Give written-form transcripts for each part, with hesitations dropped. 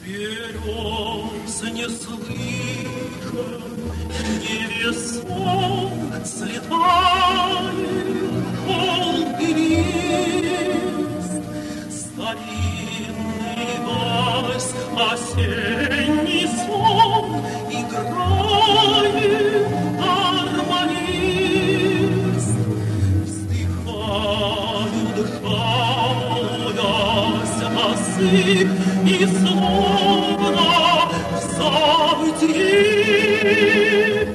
Берез не слышен, невесом слетает полный лист. Старинный вальс, осенний сон играет гармонист. Вздыхают, жалуясь, осыпь, и словно в забытии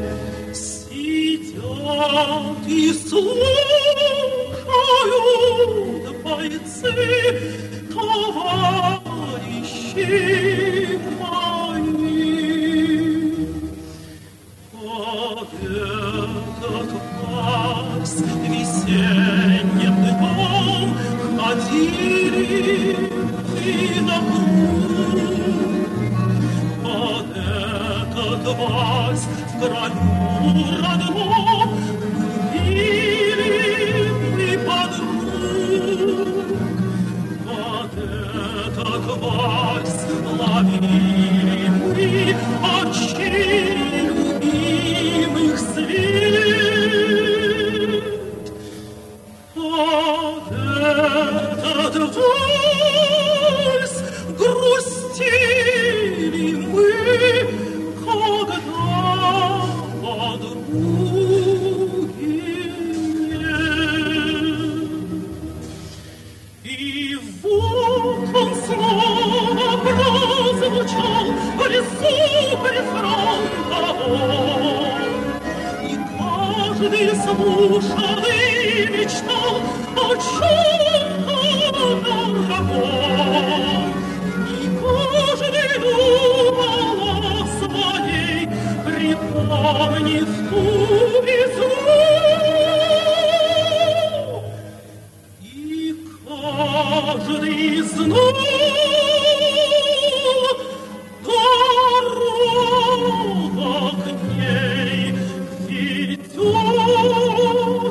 сидят и слушают бойцы, товарищи мои. Под этот вальс весенним днем ходили и на круг. Под этот вальс в краю родном любили мы подруг. Под этот вальс ловили мы очей любимых свет. Под этот вальс грустили мы, когда подруги нет. И вот он снова прозвучал в лесу рефрен того. И каждый слушал и мечтал о чем-то дорогом. И каждый думал о своей, припомнив ту весну. И каждый знал дорога к ней ведет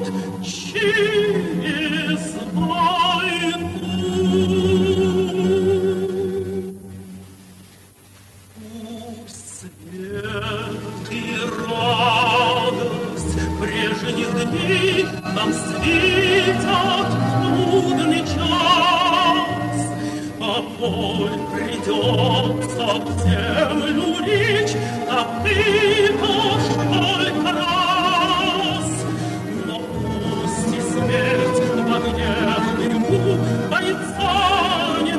через войну. Пусть свет и радость прежних дней нам светят в трудный час, а боль придется в землю лечь, напитав только раз. Но пусть и смерть в огне дыму бойца не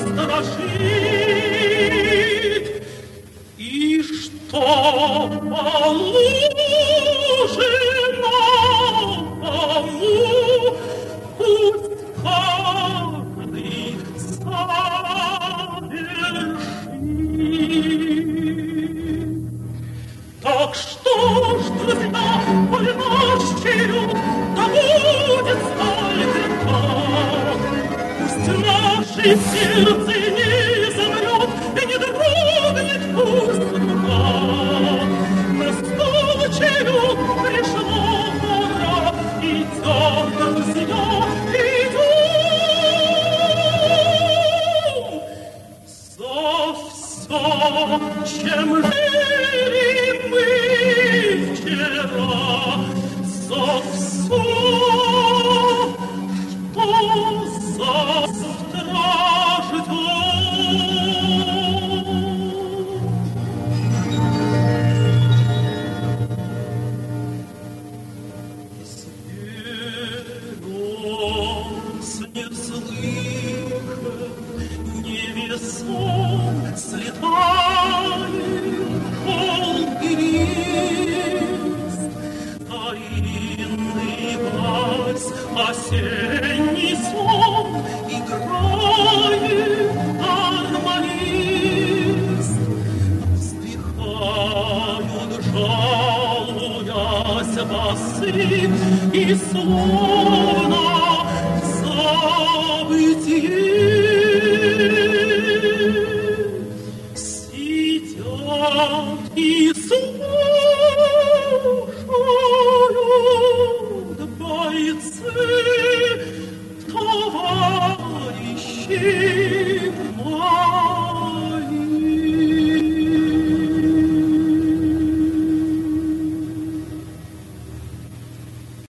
устрашит, и что положено тому, пусть каждый совершит. Так что ж, друзья, коль наш черед, да будет сталь крепка. Пусть наше сердце не замрет и не дрогнет пусть рука. Настал черед, пришла пора, идем, друзья, идем. За все, чем жили мы вчера, за все, что завтра ждет. Берез не слышен, невесом слетает полный лист. Таинный вальс, осенний сон играет гармонист. Вздыхают, жалуясь, басы, и словно в забытии сидят и слушают бойцы, товарищи мои.